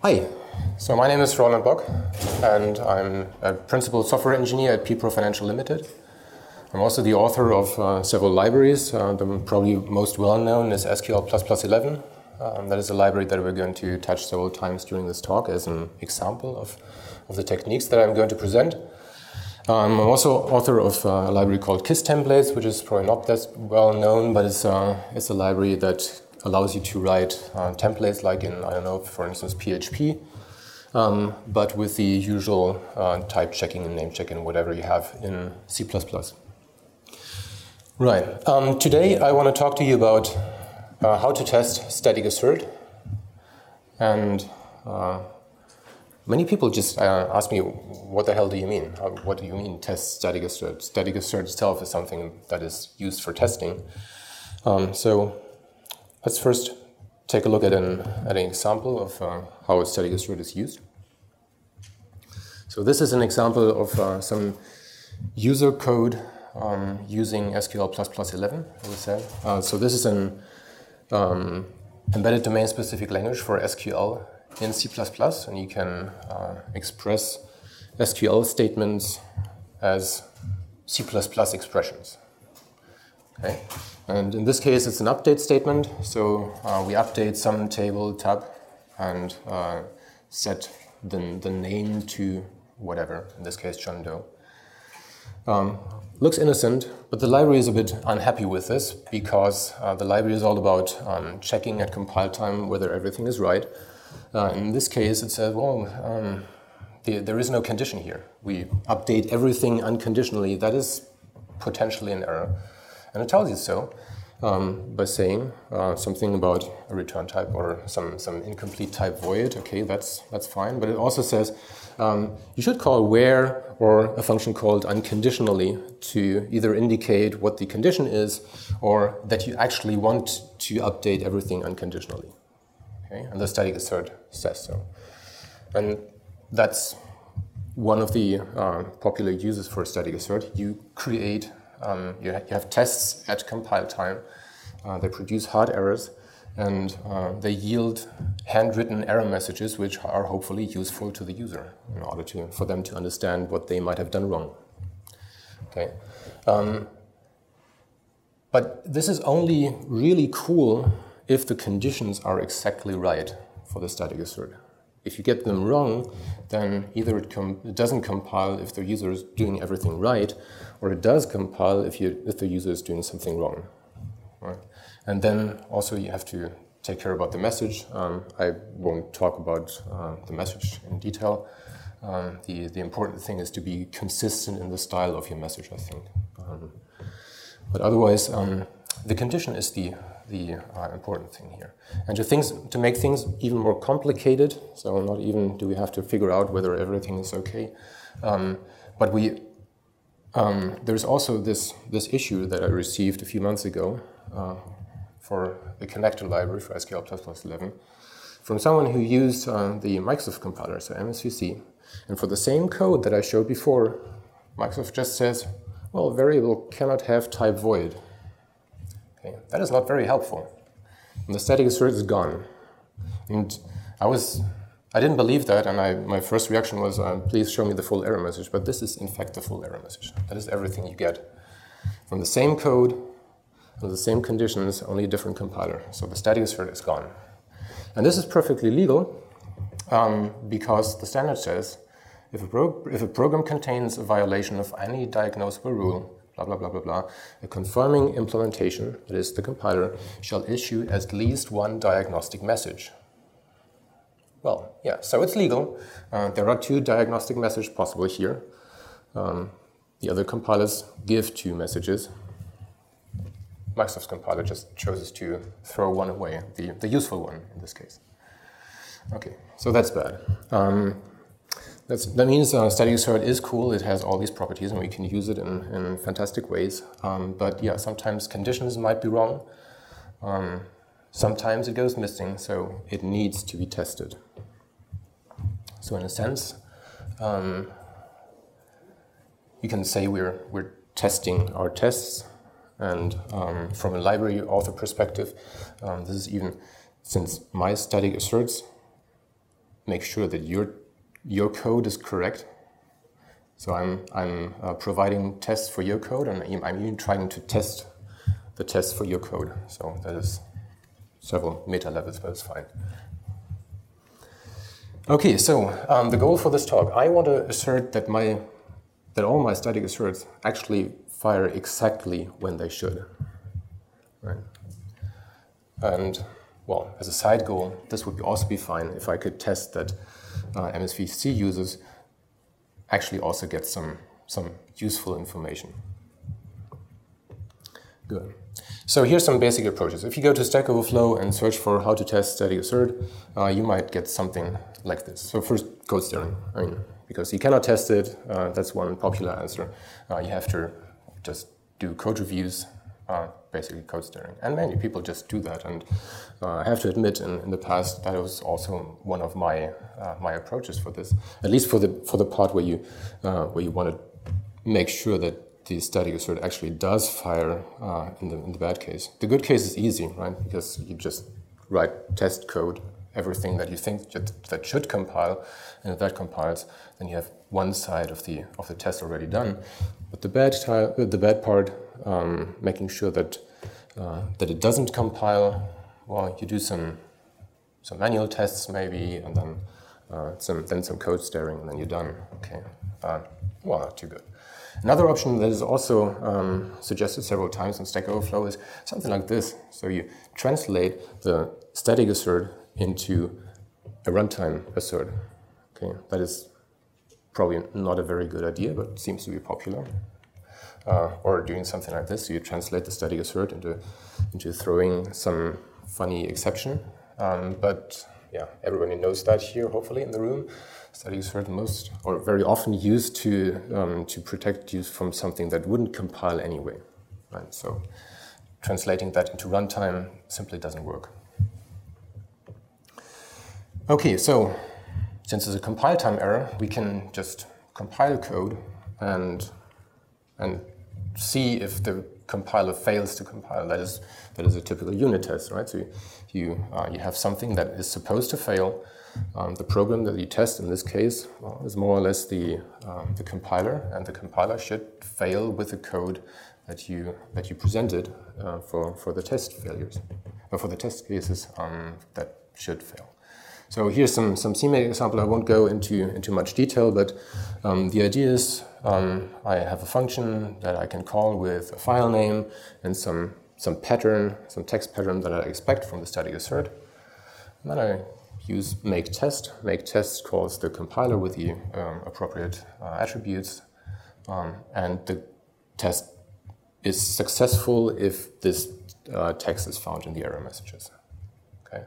Hi, so my name is Roland Bock, and I'm a principal software engineer at PPRO Financial Limited. I'm also the author of several libraries. The probably most well-known is SQL++11. That is a library that we're going to touch several times during this talk as an example of the techniques that I'm going to present. I'm also author of a library called KISS Templates, which is probably not that well-known, but it's a library that allows you to write templates like in, I don't know, for instance, PHP, but with the usual type checking and name checking and whatever you have in C++. Right. Today I want to talk to you about how to test static assert. And many people just ask me, what the hell do you mean? What do you mean test static assert? Static assert itself is something that is used for testing. So let's first take a look at an example of how a static assert is used. So this is an example of some user code using SQL++11, as I said. So this is an embedded domain-specific language for SQL in C++, and you can express SQL statements as C++ expressions. Okay. And in this case, it's an update statement. So we update some table tab and set the name to whatever, in this case, John Doe. Looks innocent, but the library is a bit unhappy with this because the library is all about checking at compile time whether everything is right. In this case, it says, well, there is no condition here. We update everything unconditionally. That is potentially an error. And it tells you so by saying something about a return type or some incomplete type void. Okay, that's fine. But it also says you should call where or a function called unconditionally to either indicate what the condition is or that you actually want to update everything unconditionally. Okay, and the static assert says so. And that's one of the popular uses for static assert. You create you have tests at compile time. They produce hard errors, and they yield handwritten error messages, which are hopefully useful to the user in order for them to understand what they might have done wrong. Okay, but this is only really cool if the conditions are exactly right for the static assert. If you get them wrong, then either it doesn't compile if the user is doing everything right, or it does compile if the user is doing something wrong. Right? And then also you have to take care about the message. I won't talk about the message in detail. The important thing is to be consistent in the style of your message, I think. But otherwise, the condition is the important thing here. And to make things even more complicated, so not even do we have to figure out whether everything is okay, but there's also this issue that I received a few months ago for the connector library for SQL++11 from someone who used the Microsoft compiler, so MSVC, and for the same code that I showed before, Microsoft just says, well, variable cannot have type void. Okay, that is not very helpful. And the static assert is gone. And I didn't believe that, and my first reaction was, please show me the full error message. But this is, in fact, the full error message. That is everything you get from the same code, with the same conditions, only a different compiler. So the static assert is gone. And this is perfectly legal because the standard says if a program contains a violation of any diagnosable rule, blah, blah, blah, blah, blah, a conforming implementation, that is the compiler, shall issue at least one diagnostic message. Well, yeah, so it's legal. There are two diagnostic messages possible here. The other compilers give two messages. Microsoft's compiler just chooses to throw one away, the useful one in this case. Okay, so that's bad. That means static assert is cool. It has all these properties, and we can use it in fantastic ways. But yeah, sometimes conditions might be wrong. Sometimes it goes missing, so it needs to be tested. So in a sense, you can say we're testing our tests, and from a library author perspective, this is even, since my static asserts make sure that your code is correct. So I'm providing tests for your code, and I'm even trying to test the tests for your code. So that is several meta levels, but it's fine. Okay, so the goal for this talk, I want to assert that all my static asserts actually fire exactly when they should, right? And well, as a side goal, this would also be fine if I could test that MSVC users actually also get some useful information. Good. So here's some basic approaches. If you go to Stack Overflow and search for how to test static assert, you might get something like this. So first, code steering. Because you cannot test it, that's one popular answer. You have to just do code reviews, basically code steering. And many people just do that. And I have to admit, in the past, that was also one of my approaches for this. At least for the part where you want to make sure that the static assert actually does fire in the bad case. The good case is easy, right? Because you just write test code, everything that you think that should compile, and if that compiles, then you have one side of the test already done. But the bad part, making sure that it doesn't compile, well, you do some manual tests maybe, and then some code steering, and then you're done. Okay, well, not too good. Another option that is also suggested several times in Stack Overflow is something like this. So you translate the static assert into a runtime assert. Okay, that is probably not a very good idea, but seems to be popular. Or doing something like this, so you translate the static assert into throwing some funny exception. But yeah, everybody knows that here, hopefully, in the room. Static assert most, or very often used to protect you from something that wouldn't compile anyway. Right? So translating that into runtime simply doesn't work. Okay, so since there's a compile time error, we can just compile code and see if the compiler fails to compile. That is a typical unit test, right? So you have something that is supposed to fail. The program that you test in this case is more or less the compiler, and the compiler should fail with the code that you presented for the test failures, or for the test cases that should fail. So here's some CMake example. I won't go into much detail, but the idea is I have a function that I can call with a file name and some pattern, some text pattern that I expect from the static assert. And then I use make test. Make test calls the compiler with the appropriate attributes, and the test is successful if this text is found in the error messages. Okay.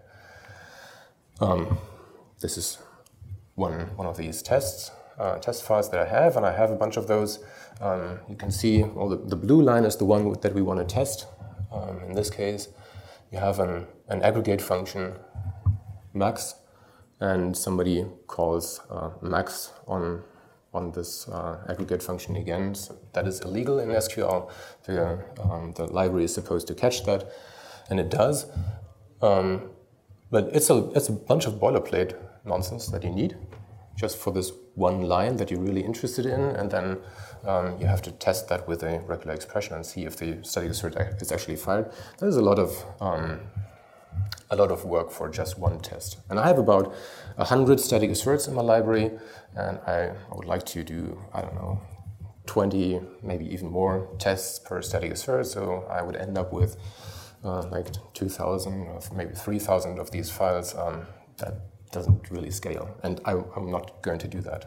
This is one of these test files that I have, and I have a bunch of those. You can see, well, the blue line is the one that we want to test. In this case, you have an aggregate function, max, and somebody calls max on this aggregate function again. So that is illegal in SQL. The library is supposed to catch that, and it does. But it's a bunch of boilerplate nonsense that you need just for this one line that you're really interested in, and then you have to test that with a regular expression and see if the static assert is actually fired. That is a lot of work for just one test. And I have about 100 static asserts in my library, and I would like to do, 20, maybe even more tests per static assert, so I would end up with like 2,000 or maybe 3,000 of these files. That doesn't really scale, and I'm not going to do that.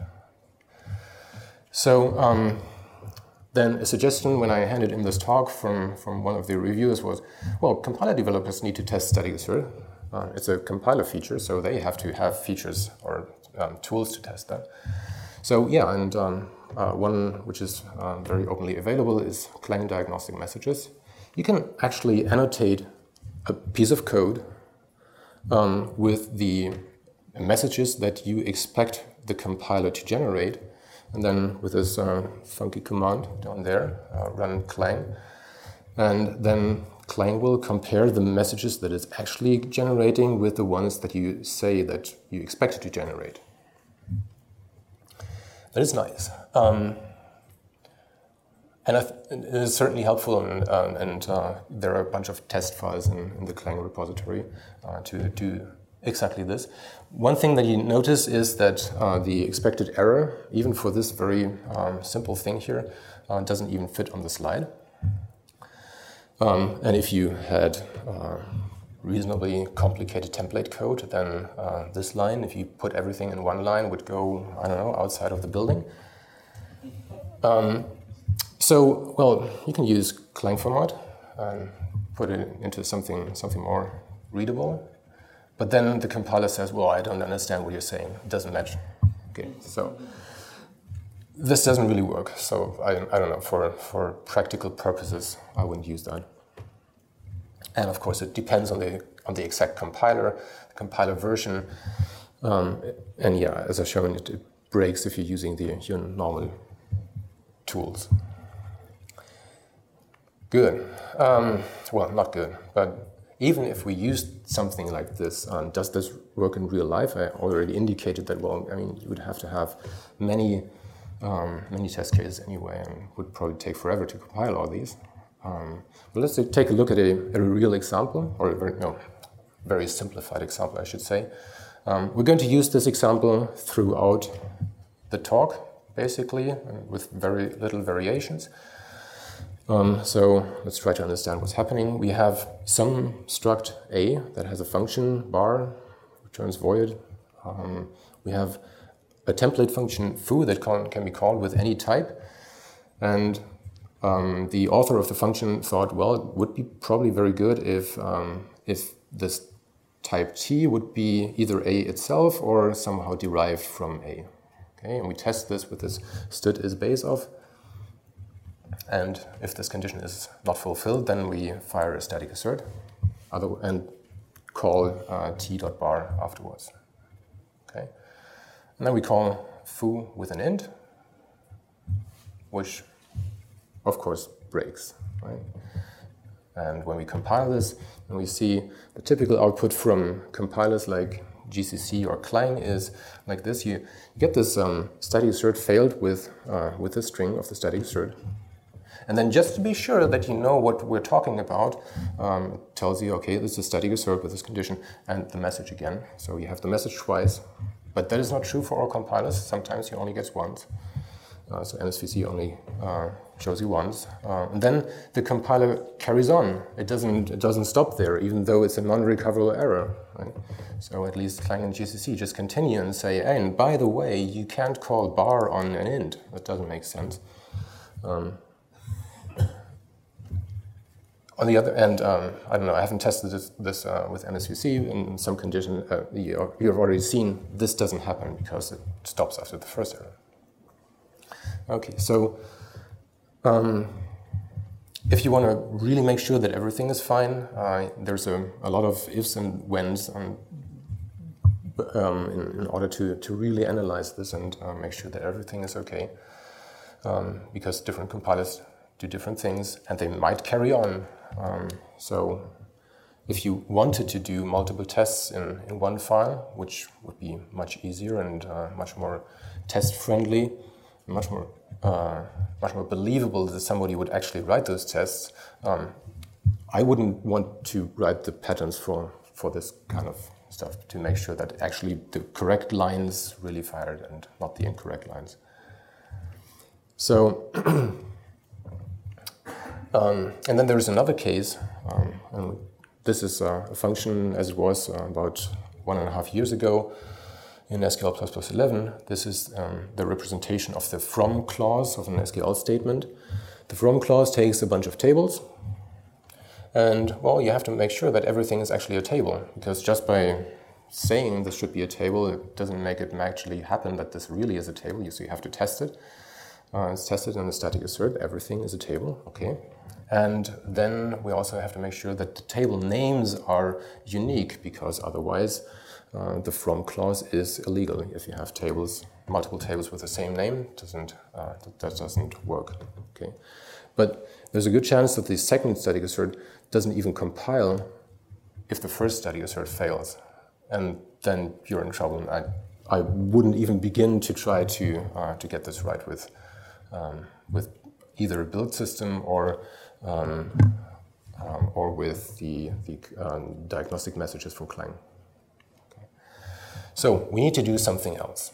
So then a suggestion when I handed in this talk from one of the reviewers was, well, compiler developers need to test static assert. It's a compiler feature, so they have to have features or tools to test that. So yeah, and one which is very openly available is Clang diagnostic messages. You can actually annotate a piece of code with the messages that you expect the compiler to generate, and then with this funky command down there, run Clang, and then Clang will compare the messages that it's actually generating with the ones that you say that you expect it to generate. That is nice. And it is certainly helpful, and there are a bunch of test files in the Clang repository to do exactly this. One thing that you notice is that the expected error, even for this very simple thing here, doesn't even fit on the slide. And if you had reasonably complicated template code, then this line, if you put everything in one line, would go, I don't know, outside of the building. So, well, you can use Clang format and put it into something more readable. But then the compiler says, well, I don't understand what you're saying. It doesn't match. Okay, so this doesn't really work. So I don't know, for practical purposes, I wouldn't use that. And of course, it depends on the exact compiler, the compiler version. And yeah, as I've shown, it breaks if you're using your normal tools. Good. Well, not good, but even if we used something like this, does this work in real life? I already indicated that, well, I mean, you would have to have many test cases anyway, and would probably take forever to compile all these. But let's take a look at a real example, or a very simplified example, I should say. We're going to use this example throughout the talk, basically, with very little variations. So let's try to understand what's happening. We have some struct A that has a function bar, returns void. We have a template function foo that can be called with any type. And the author of the function thought, well, it would be probably very good if this type T would be either A itself or somehow derived from A. Okay, and we test this with this std is base of. And if this condition is not fulfilled, then we fire a static assert and call t.bar afterwards. Okay, and then we call foo with an int, which of course breaks, right? And when we compile this, and we see the typical output from compilers like GCC or Clang is like this. You get this static assert failed with the string of the static assert. And then just to be sure that you know what we're talking about, it tells you, okay, this is a static assert with this condition, and the message again. So you have the message twice. But that is not true for all compilers. Sometimes you only get once. So NSVC only shows you once. And then the compiler carries on. It doesn't stop there, even though it's a non-recoverable error. Right? So at least Clang and GCC just continue and say, hey, and by the way, you can't call bar on an int. That doesn't make sense. On the other end, I don't know, I haven't tested this with MSVC. In some condition, you've already seen this doesn't happen because it stops after the first error. Okay, so if you want to really make sure that everything is fine, there's a lot of ifs and whens in order to really analyze this and make sure that everything is okay. Because different compilers do different things, and they might carry on. So if you wanted to do multiple tests in one file, which would be much easier and much more test-friendly, much more believable that somebody would actually write those tests, I wouldn't want to write the patterns for this kind of stuff to make sure that actually the correct lines really fired and not the incorrect lines. So, and then there's another case, and this is a function as it was about 1.5 years ago in SQL++ 11. This is the representation of the from clause of an SQL statement. The from clause takes a bunch of tables, and well, you have to make sure that everything is actually a table, because just by saying this should be a table, it doesn't make it actually happen that this really is a table. So you have to test it. It's tested in the static assert. Everything is a table, okay. And then we also have to make sure that the table names are unique, because otherwise the from clause is illegal. If you have multiple tables with the same name, that doesn't work, okay. But there's a good chance that the second static assert doesn't even compile if the first static assert fails. And then you're in trouble. And I wouldn't even begin to try to get this right with either a build system or with the diagnostic messages from Clang. Okay. So we need to do something else.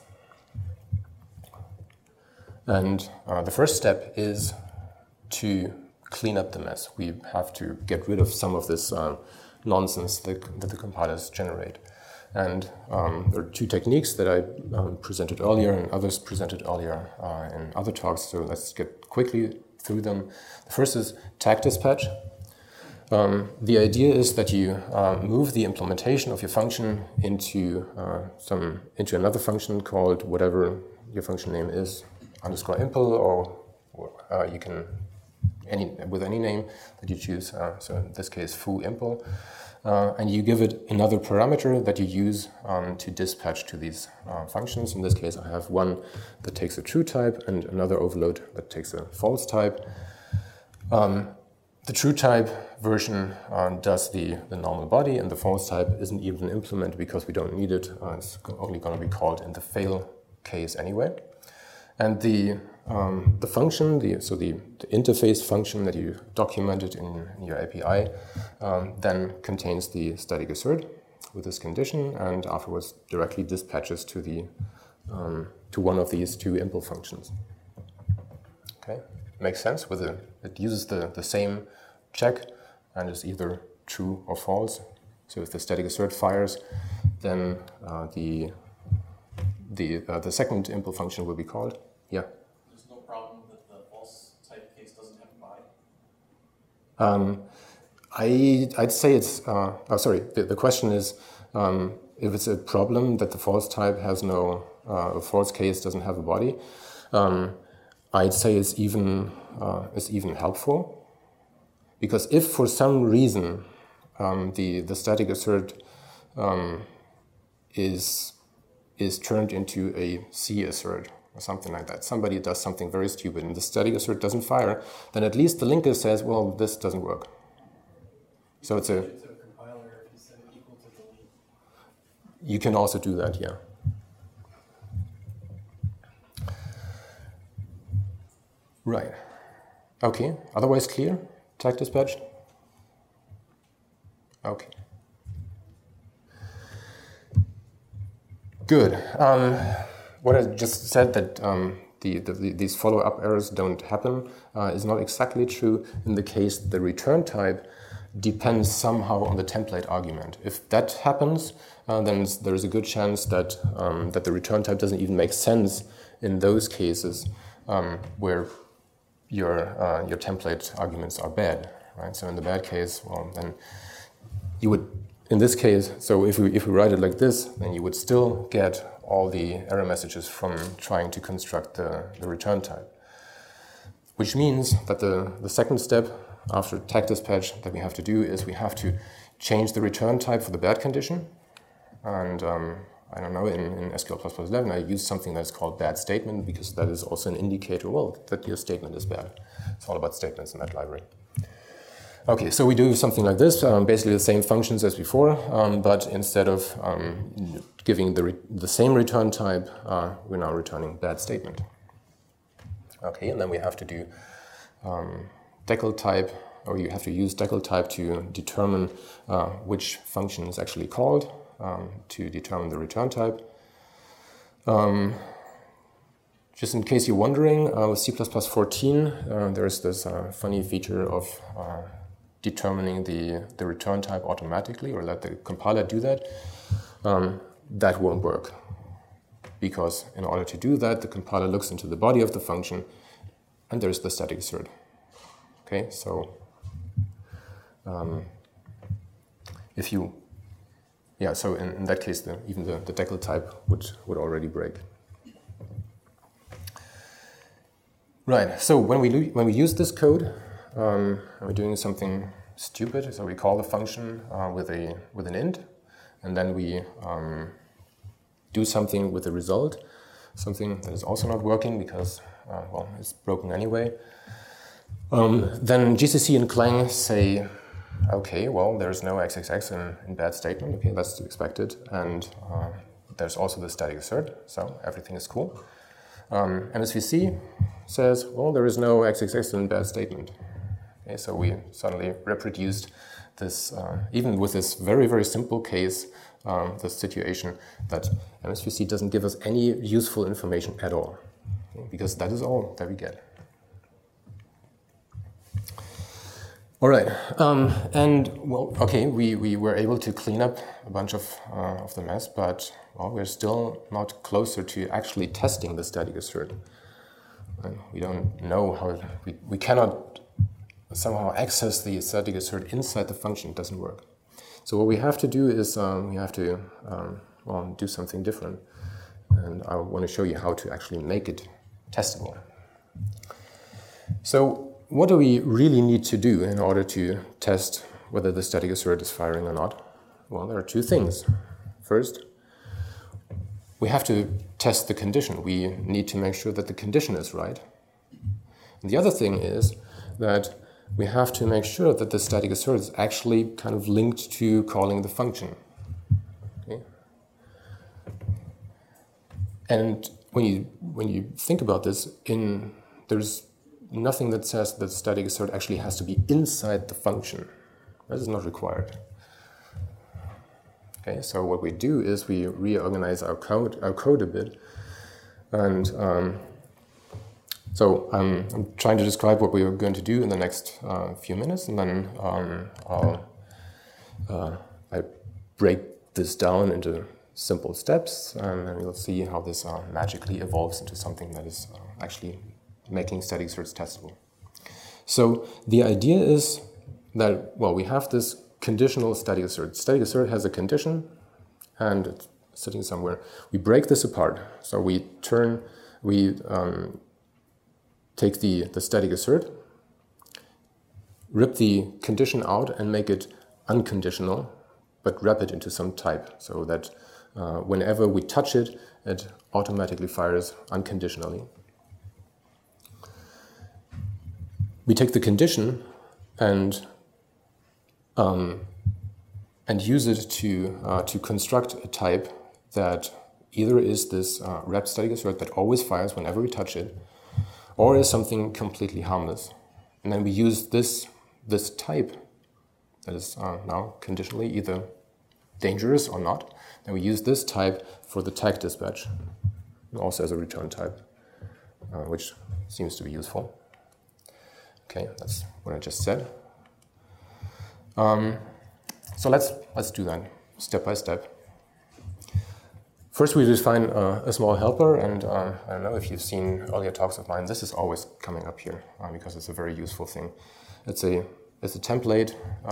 And the first step is to clean up the mess. We have to get rid of some of this nonsense that the compilers generate. And there are two techniques that I presented earlier and others presented earlier in other talks, so let's get quickly through them. The first is tag dispatch. The idea is that you move the implementation of your function into another function called whatever your function name is, _impl, or you can with any name that you choose. So in this case, foo_impl. And you give it another parameter that you use to dispatch to these functions. In this case, I have one that takes a true type and another overload that takes a false type. The true type version does the normal body, and the false type isn't even implemented because we don't need it. It's only going to be called in the fail case anyway. And the function, the interface function that you documented in your API, then contains the static assert with this condition, and afterwards directly dispatches to one of these two impl functions. Okay, makes sense. It uses the same check and is either true or false. So if the static assert fires, then the second impl function will be called. Yeah. There's no problem that the false type case doesn't have a body? I'd say it's. The question is if it's a problem that the false type has no, a false case doesn't have a body. I'd say it's even helpful, because if for some reason the static assert is turned into a C assert or something like that, somebody does something very stupid and the static assert doesn't fire, then at least the linker says, well, this doesn't work. So it's a compiler if you set it equal to delete. You can also do that, yeah. Right. Okay. Otherwise clear? Tag dispatch? Okay. Good. What I just said, that these follow-up errors don't happen, is not exactly true in the case the return type depends somehow on the template argument. If that happens, then there is a good chance that the return type doesn't even make sense in those cases where your template arguments are bad, right? So in the bad case, well, then you would, in this case, so if we write it like this, then you would still get all the error messages from trying to construct the return type. Which means that the second step after tag dispatch that we have to do is we have to change the return type for the bad condition. And I don't know, in SQL++ 11 I use something that's called bad statement, because that is also an indicator, well, that your statement is bad. It's all about statements in that library. Okay, so we do something like this, basically the same functions as before, but instead of giving the same return type, we're now returning bad statement. Okay, and then we have to do decl type, or you have to use decl type to determine which function is actually called, to determine the return type. Just in case you're wondering, with C++14, there's this funny feature of determining the return type automatically, or let the compiler do that. That won't work, because in order to do that, the compiler looks into the body of the function, and there's the static assert. Okay, so so in that case, even the decl type would already break. Right. So when we use this code, and we're doing something stupid, so we call the function with an int, and then we do something with the result, something that is also not working because well, it's broken anyway. Then GCC and Clang say, okay, well, there's no XXX in bad statement. Okay, that's expected. And there's also the static assert, so everything is cool. MSVC says, well, there is no XXX in bad statement. Okay, so we suddenly reproduced this, even with this very, very simple case, the situation that MSVC doesn't give us any useful information at all, okay, because that is all that we get. All right, and well, okay, we were able to clean up a bunch of the mess, but well, we're still not closer to actually testing the static assert. And we don't know how, we cannot somehow access the static assert inside the function. It doesn't work. So what we have to do is we have to well, do something different. And I want to show you how to actually make it testable. So what do we really need to do in order to test whether the static assert is firing or not? Well, there are two things. First, we have to test the condition. We need to make sure that the condition is right. And the other thing is that we have to make sure that the static assert is actually kind of linked to calling the function. Okay? And when you think about this, there's nothing that says that the static assert actually has to be inside the function. That is not required. Okay, so what we do is we reorganize our code a bit, and so I'm trying to describe what we are going to do in the next few minutes, and then I break this down into simple steps, and then we'll see how this magically evolves into something that is actually making static asserts testable. So the idea is that, well, we have this conditional static assert. Static assert has a condition, and it's sitting somewhere. We break this apart. So we take the static assert, rip the condition out, and make it unconditional, but wrap it into some type, so that whenever we touch it, it automatically fires unconditionally. We take the condition and use it to construct a type that either is this wrapped static assert that always fires whenever we touch it, or is something completely harmless. And then we use this type that is now conditionally either dangerous or not. Then we use this type for the tag dispatch, and also as a return type, which seems to be useful. Okay, that's what I just said. So let's do that step by step. First, we define a small helper, and I don't know if you've seen earlier talks of mine. This is always coming up here because it's a very useful thing. It's a template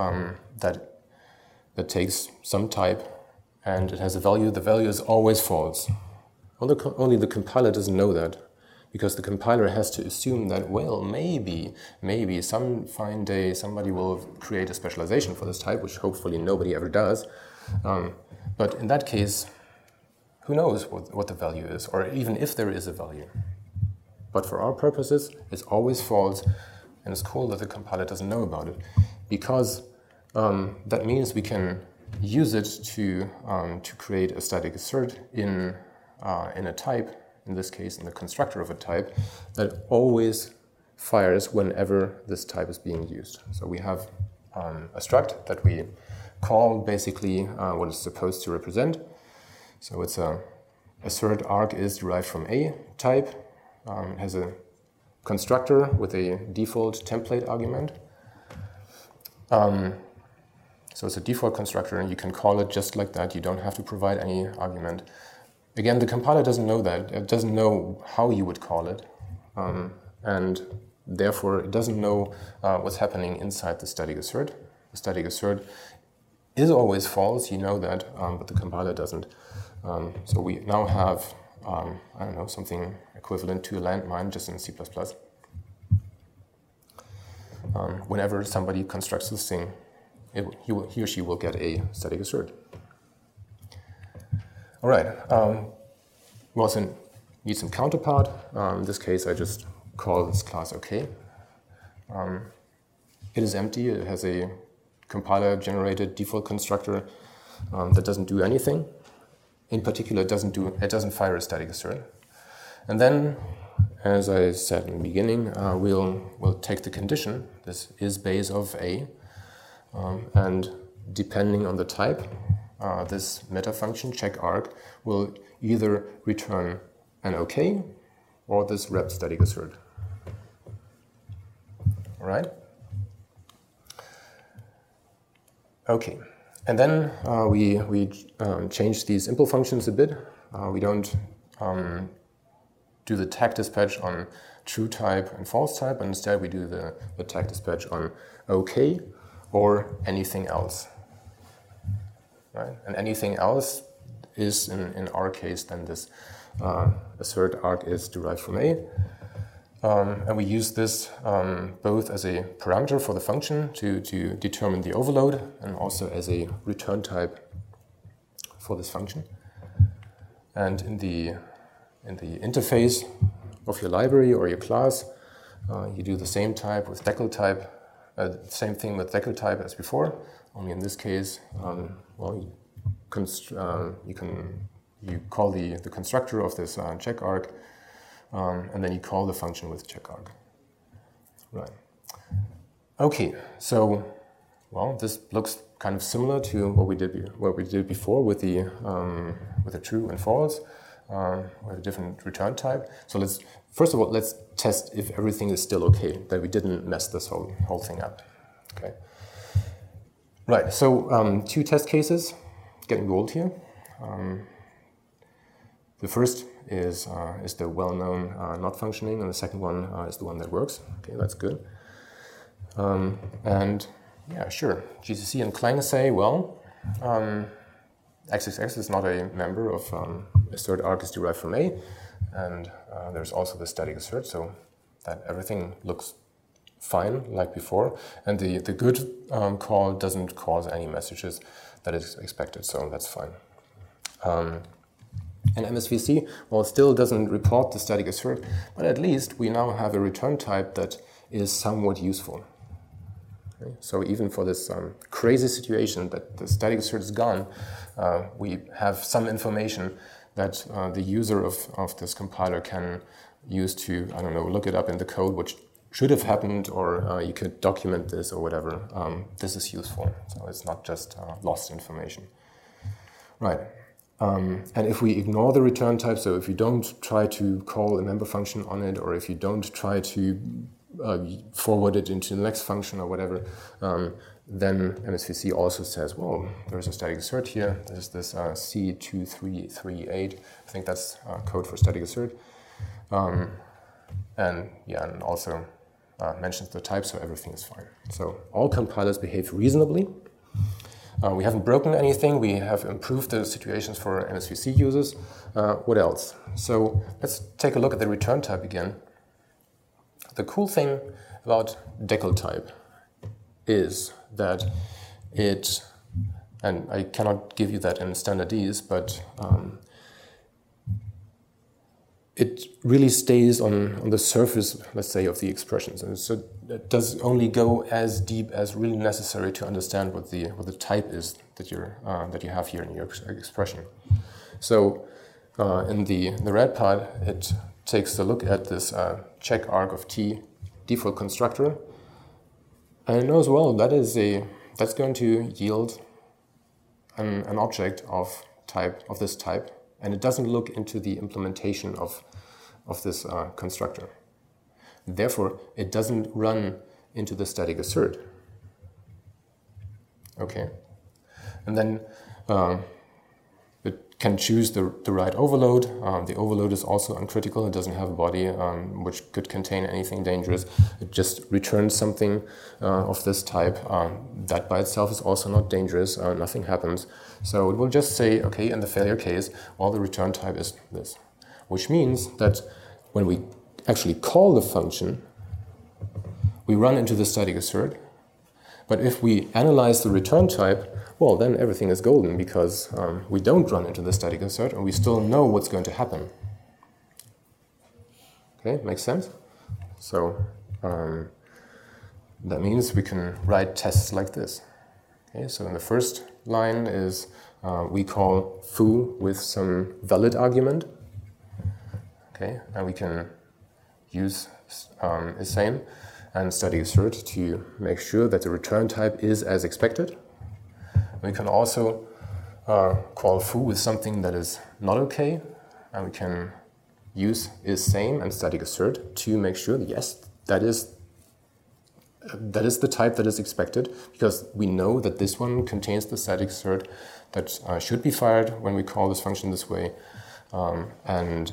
that takes some type, and it has a value. The value is always false. Only the compiler doesn't know that, because the compiler has to assume that, well, maybe some fine day somebody will create a specialization for this type, which hopefully nobody ever does. But in that case, who knows what the value is, or even if there is a value. But for our purposes, it's always false, and it's cool that the compiler doesn't know about it, because that means we can use it to create a static assert in a type, in this case in the constructor of a type, that always fires whenever this type is being used. So we have a struct that we call basically what it's supposed to represent. So it's assert arg is derived from a type. It has a constructor with a default template argument. So it's a default constructor, and you can call it just like that. You don't have to provide any argument. Again, the compiler doesn't know that. It doesn't know how you would call it. And therefore, it doesn't know what's happening inside the static assert. The static assert is always false, you know that, but the compiler doesn't. So we now have, I don't know, something equivalent to a landmine just in C++. Whenever somebody constructs this thing, he or she will get a static assert. All right, we also need some counterpart. In this case, I just call this class OK. It is empty. It has a compiler-generated default constructor that doesn't do anything. In particular, it doesn't fire a static assert. And then, as I said in the beginning, we'll take the condition. This is base of A, and depending on the type, this meta function checkarg will either return an OK or this rep static assert. All right? Okay, and then we change these impl functions a bit. We don't do the tag dispatch on true type and false type, and instead we do the tag dispatch on OK or anything else. Right? And anything else is, in our case, then this assert arg is derived from A. And we use this both as a parameter for the function to determine the overload and also as a return type for this function. And in the interface of your library or your class, you do the same type with decl type, same thing with decl type as before. Only in this case, you call the constructor of this checkarg. And then you call the function with checkarg. Right. Okay, so this looks kind of similar to what we did before with the true and false, with a different return type. So first of all let's test if everything is still okay, that we didn't mess this whole thing up. Okay. Right. So 2 test cases get involved here. The first is the well-known not functioning, and the second one is the one that works. Okay, that's good. And yeah, sure, GCC and Clang say, XXX is not a member of assert arg is derived from A, and there's also the static assert, so that everything looks fine like before, and the good call doesn't cause any messages that is expected, so that's fine. And MSVC, it still doesn't report the static assert, but at least we now have a return type that is somewhat useful. Okay? So even for this crazy situation that the static assert is gone, we have some information that the user of this compiler can use to, look it up in the code, which should have happened, or you could document this or whatever. This is useful, so it's not just lost information. Right. And if we ignore the return type, so if you don't try to call a member function on it, or if you don't try to forward it into the next function or whatever, then MSVC also says, there's a static assert here. There's this C2338. I think that's code for static assert. And also mentions the type, so everything is fine. So all compilers behave reasonably. We haven't broken anything. We have improved the situations for MSVC users. What else? So let's take a look at the return type again. The cool thing about decl type is that and I cannot give you that in standardese, but it really stays on the surface, let's say, of the expressions, and so it does only go as deep as really necessary to understand what the type is that you have here in your expression. So in the red part, it takes a look at this checkarg of T default constructor, and it knows that's going to yield an object of this type. And it doesn't look into the implementation of this constructor. Therefore, it doesn't run into the static assert. Okay. And then it can choose the right overload. The overload is also uncritical. It doesn't have a body which could contain anything dangerous. It just returns something of this type. That by itself is also not dangerous. Nothing happens. So it will just say, okay, in the failure case, the return type is this. Which means that when we actually call the function, we run into the static assert. But if we analyze the return type, then everything is golden, because we don't run into the static assert and we still know what's going to happen. Okay, makes sense? So That means we can write tests like this. Okay, so in the first line is we call foo with some valid argument. Okay, and we can use the same and static assert to make sure that the return type is as expected. We can also call foo with something that is not okay, and we can use isSame and static assert to make sure that yes, that is the type that is expected, because we know that this one contains the static assert that should be fired when we call this function this way, and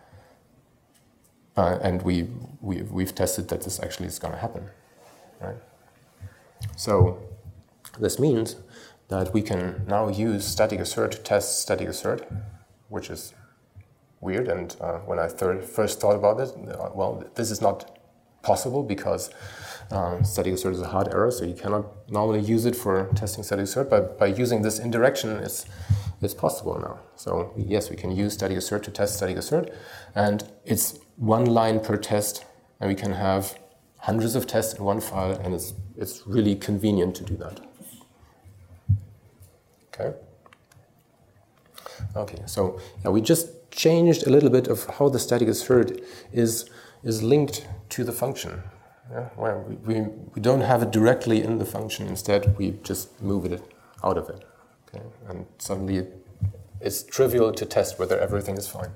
we've tested that this actually is going to happen, right? So this means that we can now use static assert to test static assert, which is weird. And when I first thought about it, well, this is not possible because static assert is a hard error, so you cannot normally use it for testing static assert. But by using this indirection, it's possible now. So yes, we can use static assert to test static assert, and it's one line per test, and we can have hundreds of tests in one file, and it's really convenient to do that. Okay, so yeah, we just changed a little bit of how the static assert is linked to the function. Yeah? Well, we don't have it directly in the function. Instead, we just move it out of it. Okay, and suddenly it's trivial to test whether everything is fine.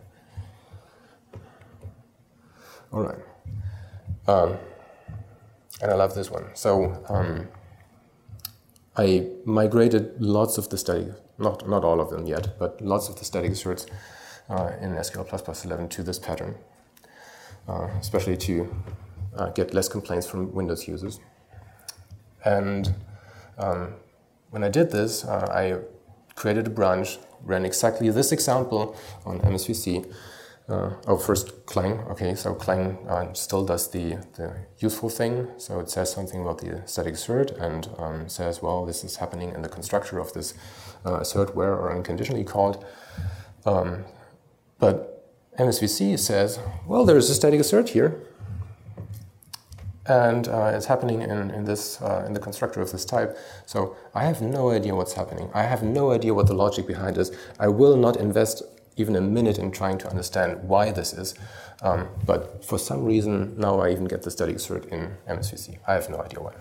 All right, and I love this one. So I migrated lots of the static, not all of them yet, but lots of the static asserts in SQL++ 11 to this pattern, especially to get less complaints from Windows users. And when I did this, I created a branch, ran exactly this example on MSVC. First Clang. Okay, so Clang still does the useful thing. So it says something about the static assert and says, well, this is happening in the constructor of this assert where or unconditionally called. But MSVC says, well, there is a static assert here, and it's happening in the constructor of this type. So I have no idea what's happening. I have no idea what the logic behind is. I will not invest even a minute in trying to understand why this is. But for some reason, now I even get the static assert in MSVC. I have no idea why.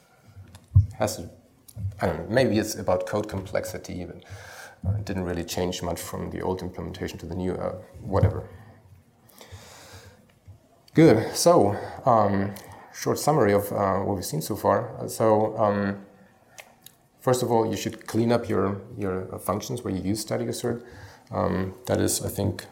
I don't know, maybe it's about code complexity, but it didn't really change much from the old implementation to the new, whatever. Good, so short summary of what we've seen so far. So first of all, you should clean up your functions where you use static assert. That is, I think,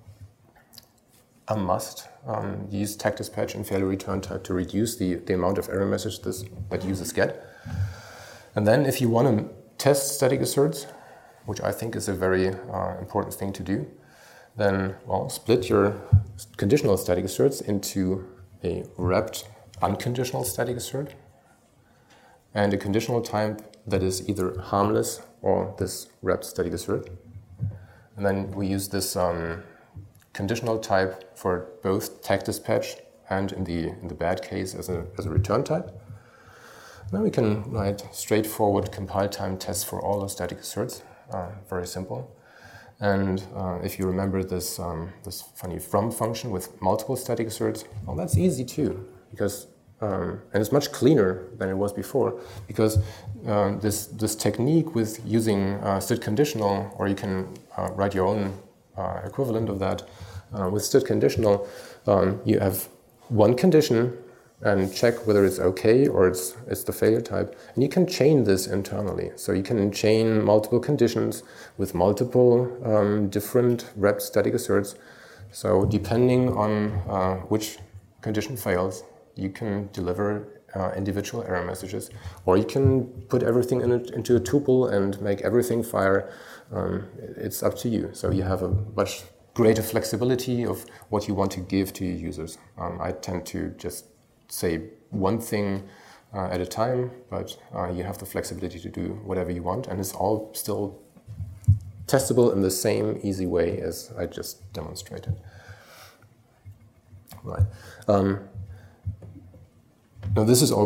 a must. Use tag dispatch and failure return type to reduce the amount of error messages that users get. And then if you want to test static asserts, which I think is a very important thing to do, then, well, split your conditional static asserts into a wrapped unconditional static assert and a conditional type that is either harmless or this wrapped static assert. And then we use this conditional type for both tag dispatch and in the bad case as a return type. And then we can write straightforward compile time tests for all the static asserts. Very simple. And if you remember this funny from function with multiple static asserts, well, that's easy too, because and it's much cleaner than it was before, because this technique with using std conditional, or you can write your own equivalent of that with std conditional, you have one condition and check whether it's okay or it's the failure type, and you can chain this internally. So you can chain multiple conditions with multiple different wrapped static asserts. So depending on which condition fails, you can deliver individual error messages, or you can put everything into a tuple and make everything fire. It's up to you. So you have a much greater flexibility of what you want to give to your users. I tend to just say one thing at a time, but you have the flexibility to do whatever you want, and it's all still testable in the same easy way as I just demonstrated. Right. Now this is all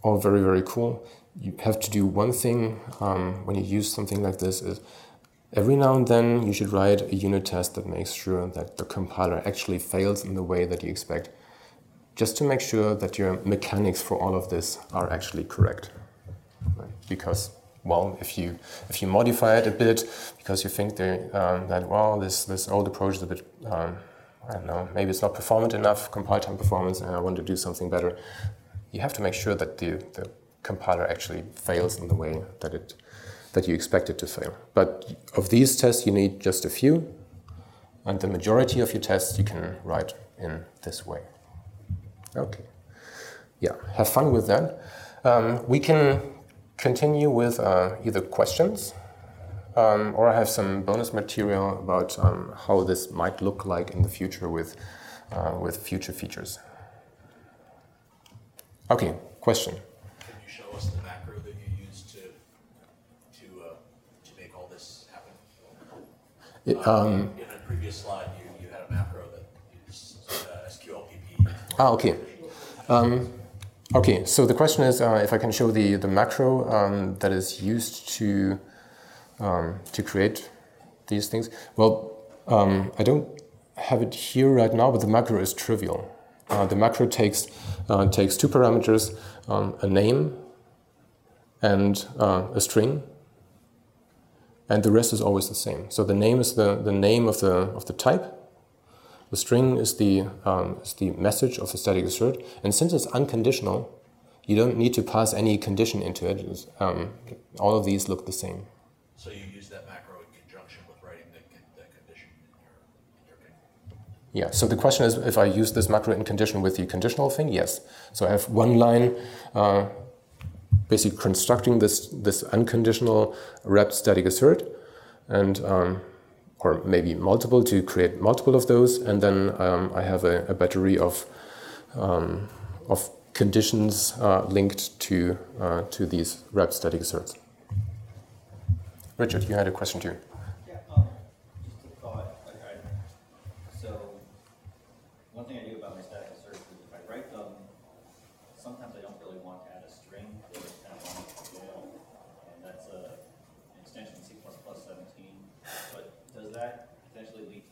all very, very cool. You have to do one thing when you use something like this is every now and then you should write a unit test that makes sure that the compiler actually fails in the way that you expect, just to make sure that your mechanics for all of this are actually correct. Because, well, if you modify it a bit because you think that, well, this old approach is a bit, I don't know, maybe it's not performant enough, compile time performance, and I want to do something better, you have to make sure that the compiler actually fails in the way that you expect it to fail. But of these tests, you need just a few, and the majority of your tests you can write in this way. Okay. Yeah, have fun with that. We can continue with either questions, or I have some bonus material about how this might look like in the future with future features. Okay, question. Can you show us the macro that you used to make all this happen? In a previous slide, you had a macro that used SQLPP. Okay. Okay, so the question is if I can show the macro that is used to create these things. Well, I don't have it here right now, but the macro is trivial. The macro takes two parameters, a name and a string, and the rest is always the same. So the name is the name of the type. The string is the message of the static assert, and since it's unconditional, you don't need to pass any condition into it. All of these look the same. So you use that macro in conjunction with writing the condition in your code? Yeah. So the question is, if I use this macro in condition with the conditional thing, yes. So I have one line, basically constructing this unconditional wrapped static assert, and or maybe multiple to create multiple of those, and then I have a battery of conditions linked to these wrapped static asserts. Richard, you had a question too. Yeah, just a thought. So one thing I do about my static asserts is if I write them, sometimes I don't really want to add a string. They just kind of want to fail, and that's an extension C++ 17. But does that potentially lead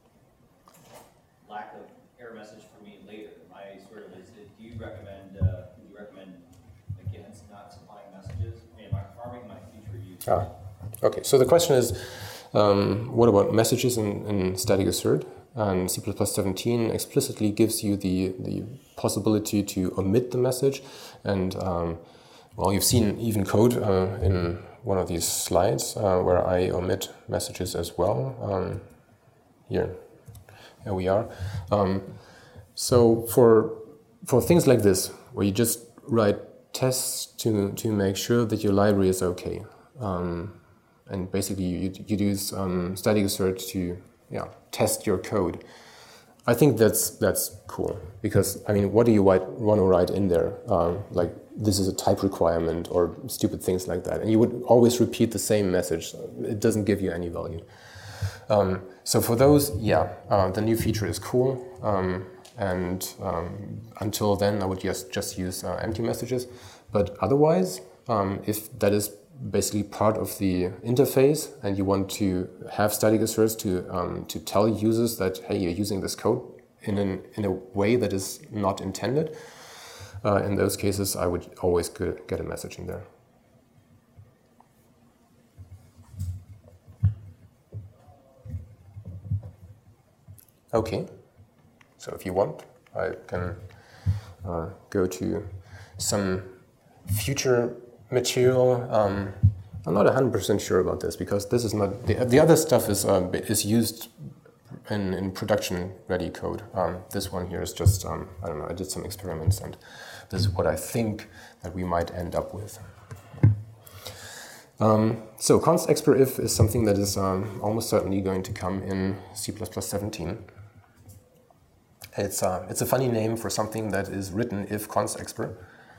lack of error message for me later? My sort of is, would you recommend against not supplying messages? I mean, am I harming my future use? Okay, so the question is, what about messages in static assert? And C++ 17 explicitly gives you the possibility to omit the message. And, well, you've seen even code in one of these slides where I omit messages as well. Here we are. So for things like this, where you just write tests to make sure that your library is okay, and basically you use static assert to test your code. I think that's cool, because I mean, what do you want to write in there? Like, this is a type requirement or stupid things like that, and you would always repeat the same message. It doesn't give you any value. So for those, the new feature is cool, and until then I would just use empty messages. But otherwise, if that is basically part of the interface and you want to have static asserts to tell users that, hey, you're using this code in a way that is not intended, in those cases I would always get a message in there. Okay, so if you want, I can go to some future material. I'm not 100% sure about this, because this is not the other stuff is used in production ready code. This one here is just I don't know. I did some experiments, and this is what I think that we might end up with. So const expr if is something that is almost certainly going to come in C++ 17. It's a funny name for something that is written if const expr.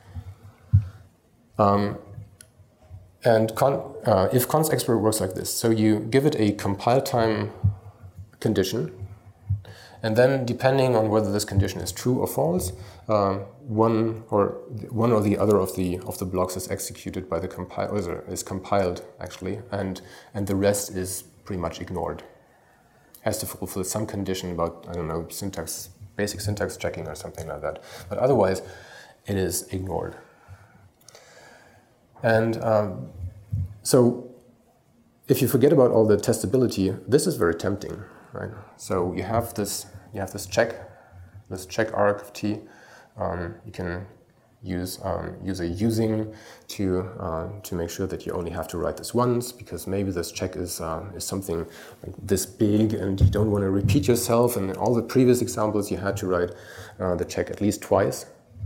And if const expr works like this, so you give it a compile time condition, And then, depending on whether this condition is true or false, one or the other of the blocks is executed by the compiler, is compiled actually, and the rest is pretty much ignored. Has to fulfill some condition about, I don't know, basic syntax checking or something like that. But otherwise, it is ignored. And so, if you forget about all the testability, this is very tempting, right? So you have this check arg of T. You can use a using to make sure that you only have to write this once, because maybe this check is something like this big and you don't want to repeat yourself. And in all the previous examples, you had to write the check at least twice.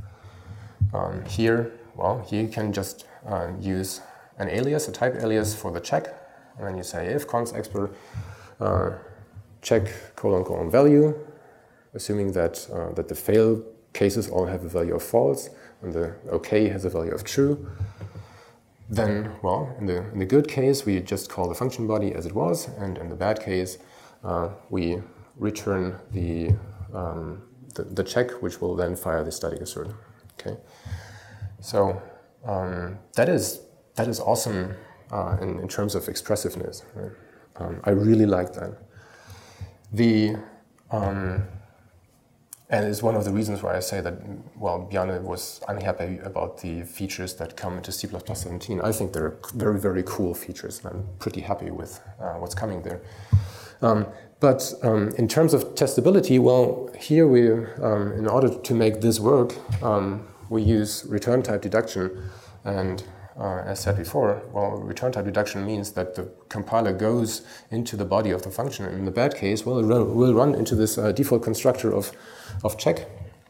Here you can just use an alias, a type alias for the check, and then you say if const expr check : value, assuming that the fail cases all have a value of false and the OK has a value of true. Then, in the good case, we just call the function body as it was, and in the bad case, we return the check, which will then fire the static assert. Okay, so that is awesome in terms of expressiveness. Right? I really like that. And it's one of the reasons why I say that, Bjarne was unhappy about the features that come into C++ 17. I think they're very, very cool features, and I'm pretty happy with what's coming there. But in terms of testability, here we, in order to make this work, we use return type deduction. And as said before, return type deduction means that the compiler goes into the body of the function. In the bad case, it will run into this default constructor of check.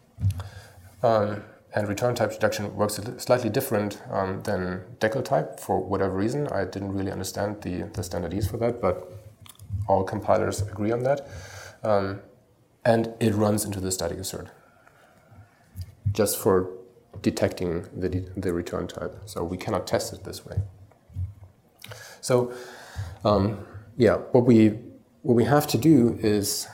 And return type deduction works slightly different than decal type for whatever reason. I didn't really understand the standards for that, but all compilers agree on that. And it runs into the static assert, just for detecting the return type. So we cannot test it this way. So what we have to do is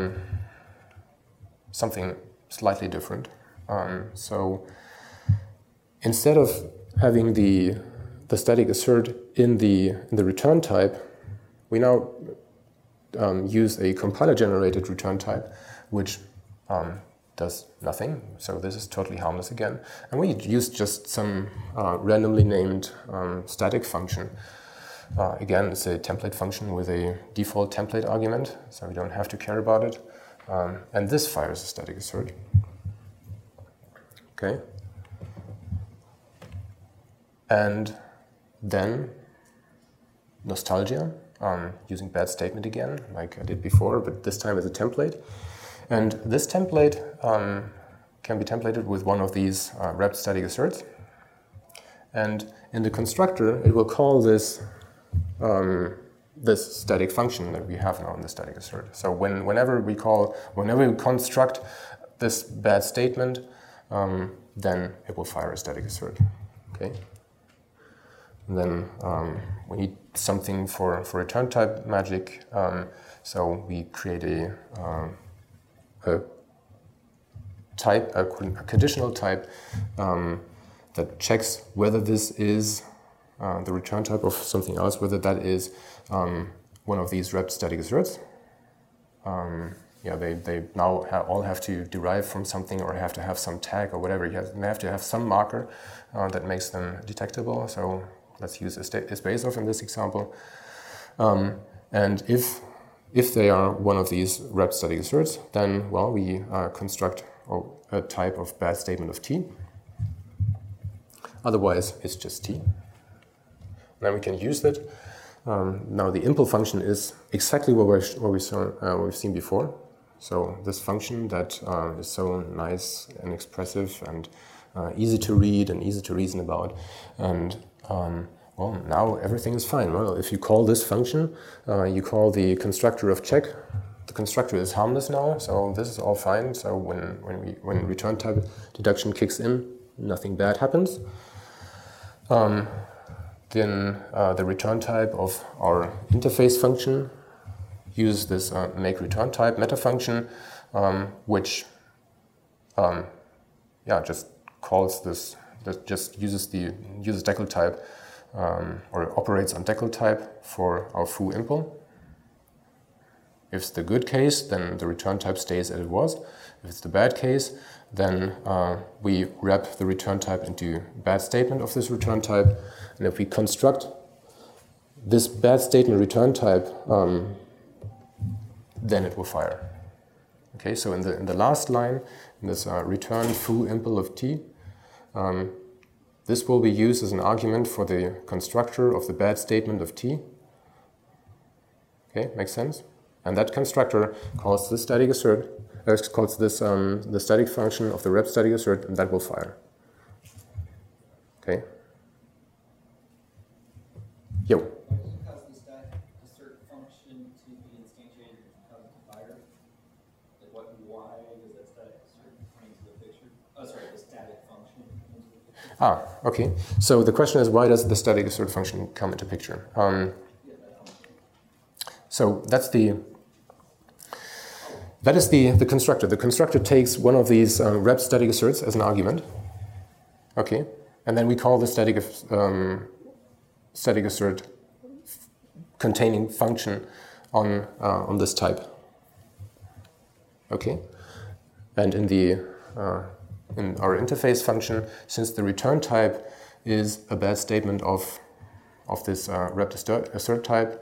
something slightly different. So instead of having the static assert in the return type, we now use a compiler-generated return type, which does nothing. So this is totally harmless again. And we use just some randomly named static function. Again, it's a template function with a default template argument, so we don't have to care about it. And this fires a static assert. Okay. And then nostalgia, using bad statement again, like I did before, but this time as a template. And this template can be templated with one of these wrapped static asserts. And in the constructor, it will call this static function that we have now in the static assert. So whenever we construct this bad statement, then it will fire a static assert. Okay. And then we need something for return type magic. So we create a conditional type that checks whether this is the return type of something else, whether that is one of these wrapped static asserts. They now all have to derive from something or have to have some tag or whatever. They have to have some marker that makes them detectable. So let's use Isbasov in this example. And if they are one of these wrapped static asserts, then, we construct a type of bad statement of T. Otherwise, it's just T. Then we can use it. Now the impl function is exactly what we've seen before. So this function that is so nice and expressive and easy to read and easy to reason about. And now everything is fine. Well, if you call this function, you call the constructor of check. The constructor is harmless now, so this is all fine. So when return type deduction kicks in, nothing bad happens. Then the return type of our interface function uses this make return type meta function which just calls this, that just uses Deckel type or operates on Deckel type for our foo impl. If it's the good case, then the return type stays as it was. If it's the bad case, then we wrap the return type into bad statement of this return type. And if we construct this bad statement return type, then it will fire. Okay, so in the last line, in this return foo impl of t, this will be used as an argument for the constructor of the bad statement of t. Okay, makes sense? And that constructor calls this static assert, calls this the static function of the rep static assert, and that will fire. Okay. Yo. Cause the static assert function to be instantiated cause it to fire? Like why does that static assert come into the picture? Oh, sorry, the static function into the picture. Ah, okay. So the question is, why does the static assert function come into picture? So that is the constructor. The constructor takes one of these rep static asserts as an argument. Okay, and then we call the static assert containing function on this type. Okay, and in our interface function, since the return type is a bad statement of this rep assert type,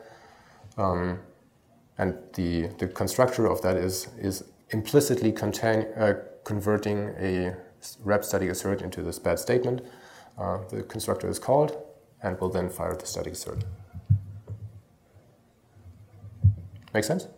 and the constructor of that is implicitly converting a rep static assert into this bad statement. The constructor is called and will then fire the static assert. Make sense?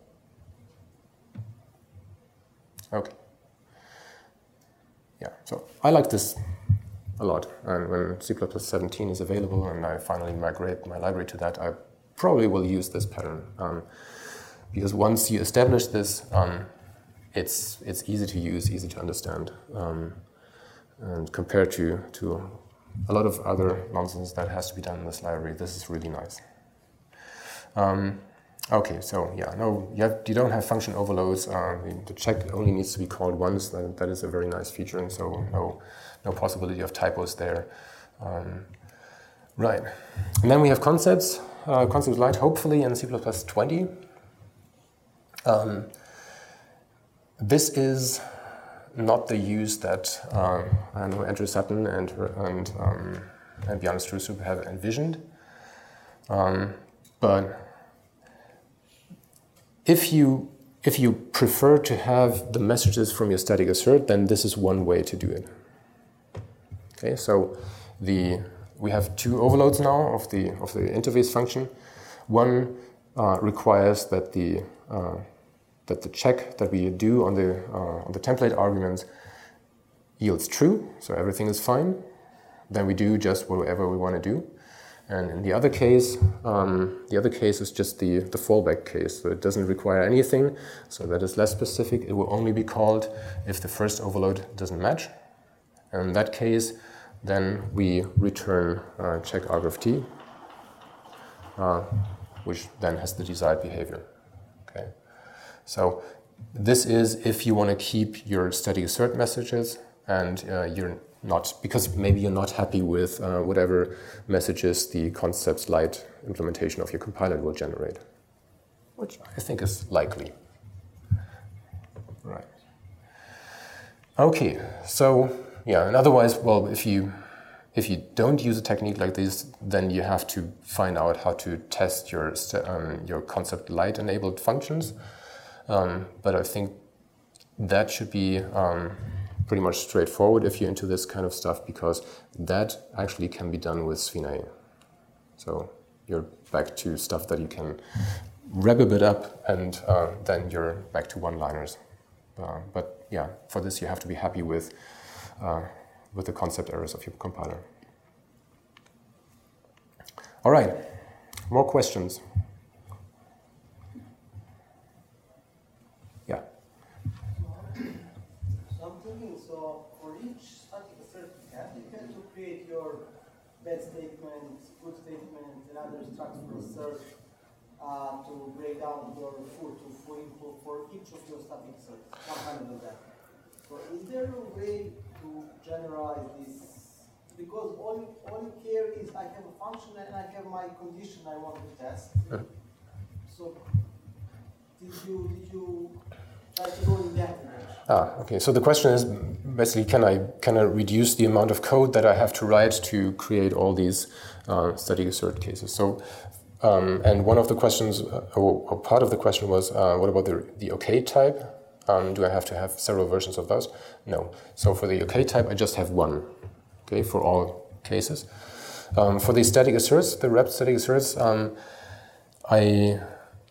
Okay. Yeah, so I like this a lot. And when C++17 is available and I finally migrate my library to that, I probably will use this pattern. Because once you establish this, it's easy to use, easy to understand. And compared to a lot of other nonsense that has to be done in this library, this is really nice. Okay, so yeah, no, you don't have function overloads. The check only needs to be called once. That is a very nice feature, and so no possibility of typos there. Right, and then we have concepts. Concepts light, hopefully in C++20. This is not the use that I know Andrew Sutton and Bjarne Stroustrup have envisioned. But if you prefer to have the messages from your static assert, then this is one way to do it. Okay, so we have two overloads now of the interface function. One requires that the check that we do on the template arguments yields true, so everything is fine. Then we do just whatever we want to do. And in the other case is just the fallback case. So it doesn't require anything, so that is less specific. It will only be called if the first overload doesn't match. And in that case, then we return check arg of t, which then has the desired behavior. Okay. So this is if you want to keep your static assert messages and you're not, because maybe you're not happy with whatever messages the concepts light implementation of your compiler will generate, which I think is likely. Right. Okay, so yeah, and otherwise, well, if you don't use a technique like this, then you have to find out how to test your concept light enabled functions. But I think that should be pretty much straightforward if you're into this kind of stuff, because that actually can be done with Svinay. So you're back to stuff that you can wrap a bit up, and then you're back to one-liners. But yeah, for this you have to be happy with the concept errors of your compiler. All right, more questions? Yeah. So I'm thinking, so for each static assert you have to create your bed statement, good statement, and other structural assert to break down your full input for each of your static asserts, 100 of them. So is there a way to generalize this? Because all you care is I have a function and I have my condition I want to test. So did you try to go in that direction? Okay. So the question is basically, can I reduce the amount of code that I have to write to create all these static assert cases? So, and one of the questions, or part of the question was, what about the OK type? Do I have to have several versions of those? No. So for the OK type, I just have one. Okay, for all cases. For the static asserts, the wrapped static asserts, I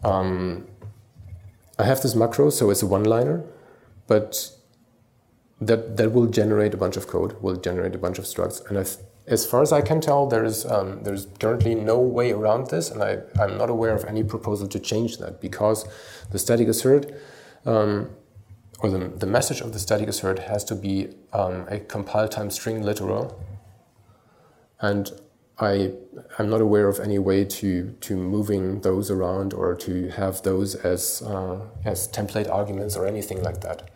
have this macro, so it's a one-liner, but that will generate a bunch of code, will generate a bunch of structs, and as far as I can tell, there's currently no way around this, and I'm not aware of any proposal to change that, because the static assert, or the message of the static assert has to be a compile time string literal, and I'm not aware of any way to moving those around or to have those as template arguments or anything like that.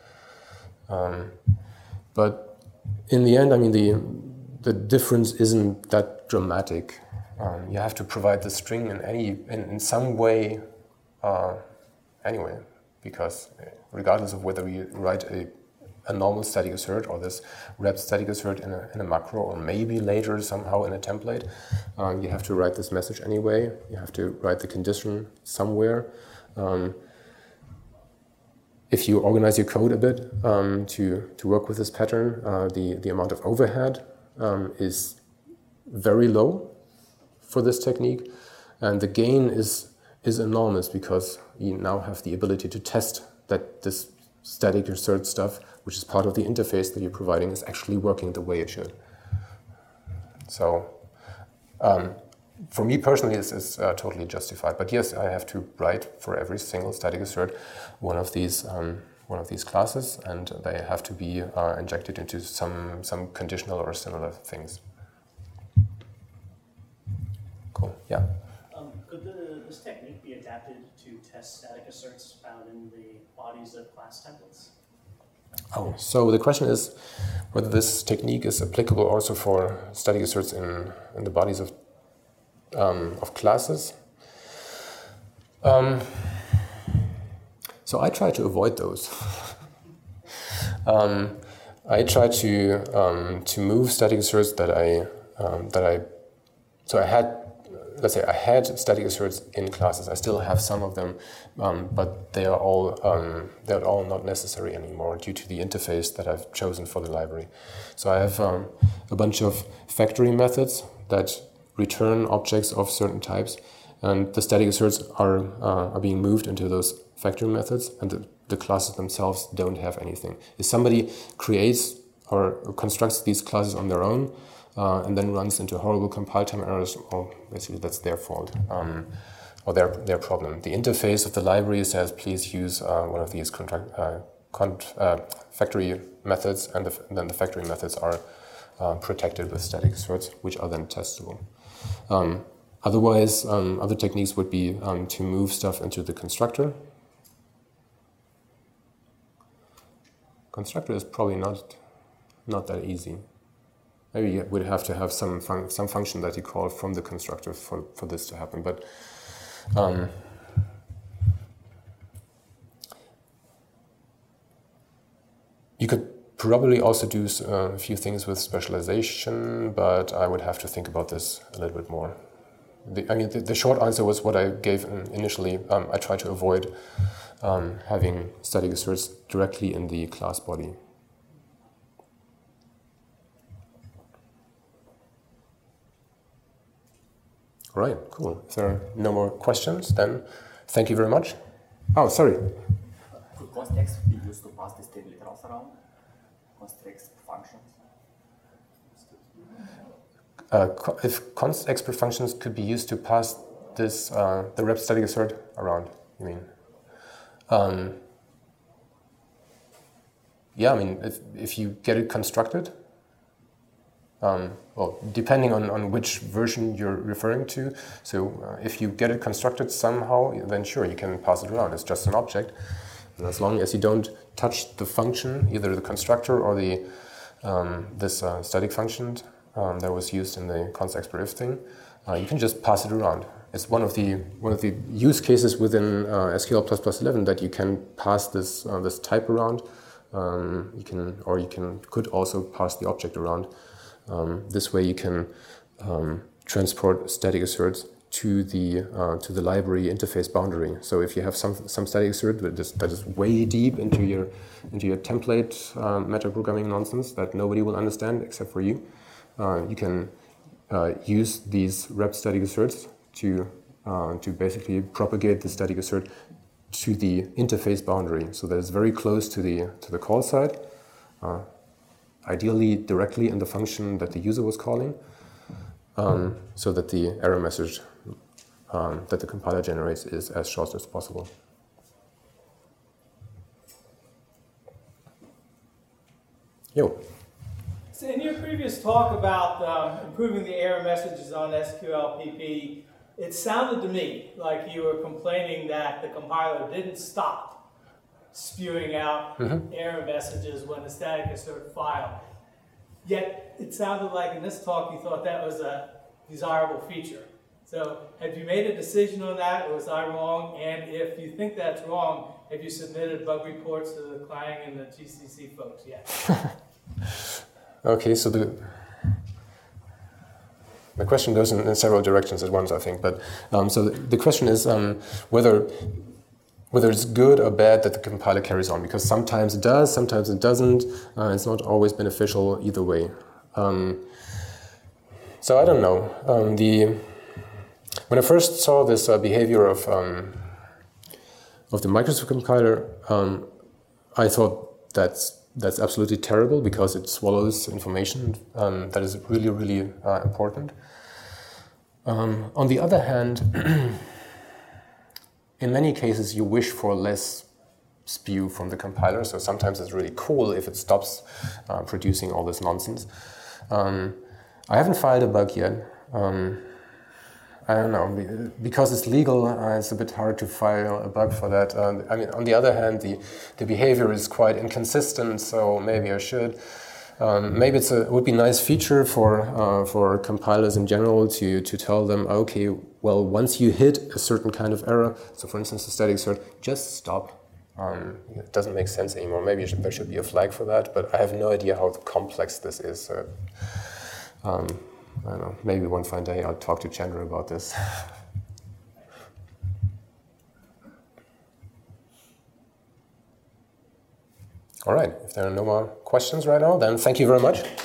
But in the end, I mean, the difference isn't that dramatic. You have to provide the string in some way anyway, because regardless of whether you write a normal static assert or this wrapped static assert in a macro, or maybe later somehow in a template, you have to write this message anyway. You have to write the condition somewhere. If you organize your code a bit to work with this pattern, the amount of overhead is very low for this technique, and the gain is enormous, because you now have the ability to test that this static assert stuff, which is part of the interface that you're providing, is actually working the way it should. So, for me personally, this is totally justified. But yes, I have to write for every single static assert one of these classes, and they have to be injected into some conditional or similar things. Cool. Yeah. Could this technique be adapted to test static asserts found in the bodies of class templates? Oh, so the question is whether this technique is applicable also for static asserts in the bodies of classes. So I try to avoid those. I try to move static asserts let's say I had static asserts in classes. I still have some of them, but they're all not necessary anymore due to the interface that I've chosen for the library. So I have a bunch of factory methods that return objects of certain types, and the static asserts are being moved into those factory methods, and the classes themselves don't have anything. If somebody creates or constructs these classes on their own, and then runs into horrible compile time errors, well, basically that's their fault, or their problem. The interface of the library says, please use one of these factory methods, and then the factory methods are protected with static asserts, which are then testable. Otherwise, other techniques would be to move stuff into the constructor. Constructor is probably not that easy. Maybe you would have to have some function that you call from the constructor for this to happen. But you could probably also do a few things with specialization, but I would have to think about this a little bit more. The short answer was what I gave initially. I try to avoid having static asserts directly in the class body. All right, cool. If there are no more questions, then thank you very much. Oh, sorry. Could const be used to pass these table literals around? Const functions? If const expert functions could be used to pass this, the wrapped static assert around, you mean? Yeah, I mean, if you get it constructed, well, depending on which version you're referring to. So if you get it constructed somehow, then sure, you can pass it around. It's just an object. And as long as you don't touch the function, either the constructor or the this static function that was used in the const expert if thing, you can just pass it around. It's one of the use cases within SQL ++11 that you can pass this this type around. Could also pass the object around. This way you can transport static asserts to the library interface boundary. So if you have some static assert that is way deep into your template metaprogramming nonsense that nobody will understand except for you, you can use these rep static asserts to basically propagate the static assert to the interface boundary, so that it's very close to the call side, ideally directly in the function that the user was calling, so that the error message that the compiler generates is as short as possible. Yo. So in your previous talk about improving the error messages on SQLPP, it sounded to me like you were complaining that the compiler didn't stop spewing out error messages when the static assert filed. Yet it sounded like in this talk you thought that was a desirable feature. So have you made a decision on that, or was I wrong? And if you think that's wrong, have you submitted bug reports to the Clang and the GCC folks yet? Okay, so the question goes in several directions at once, I think. But so the question is whether it's good or bad that the compiler carries on, because sometimes it does, sometimes it doesn't. It's not always beneficial either way. So I don't know. When I first saw this behavior of the Microsoft compiler, I thought that's absolutely terrible because it swallows information that is really, really important. On the other hand, in many cases you wish for less spew from the compiler, so sometimes it's really cool if it stops producing all this nonsense. I haven't filed a bug yet. I don't know, because it's legal, it's a bit hard to file a bug for that. I mean, on the other hand, the behavior is quite inconsistent, so maybe I should. Maybe it would be a nice feature for compilers in general to tell them, okay, well, once you hit a certain kind of error, so for instance, the static assert, just stop. It doesn't make sense anymore. Maybe there should be a flag for that, but I have no idea how complex this is. I don't know, maybe one fine day I'll talk to Chandra about this. All right, if there are no more questions right now, then thank you very much.